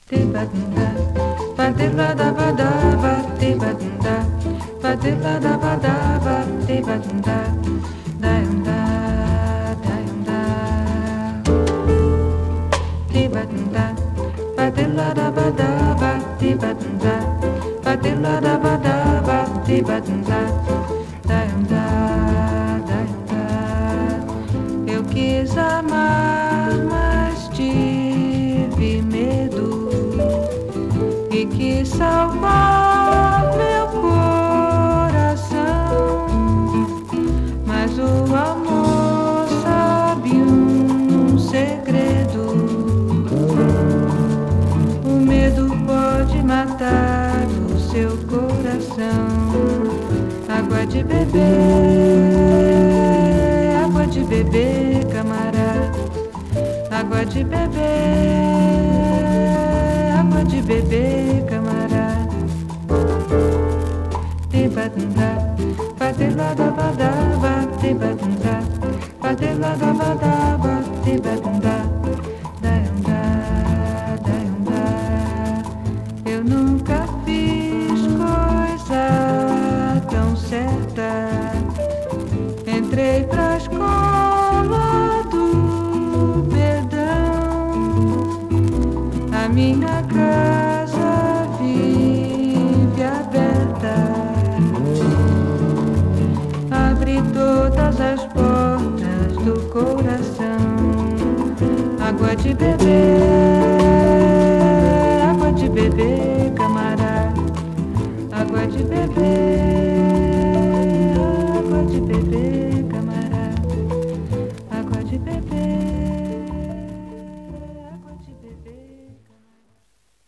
Te-ba-dum-da, ba-de-la-da-ba-da-ba, te-ba-dum-da, ba-de-la-da-ba-da-ba, te-ba-dum-da, da-yum-da, da-yum-da. Te-ba-dum-da, ba-de-la-da-ba-da-ba, te-ba-dum-da, ba-de-la-da-ba-da-ba, te-ba-dum-da, da-yum-da, da-yum-da. Eu quis amar, mas tive medo e quis salvar meu coração, mas o amor sabe um segredo. O medo pode matar o seu coração. Água de beber, camarada. Água de beber, camarada. Te-ba-dum-da, ba-de-la-da-ba-da-ba, te-ba-dum-da, ba-de-la-da-ba-da-ba, te-ba-dum-da, da-yum-da, da-yum-da. Eu nunca fiz coisa tão certa. Entrei pra escola do perdão. A minha casa vive aberta. Abre todas as portas do coração. Água de beber,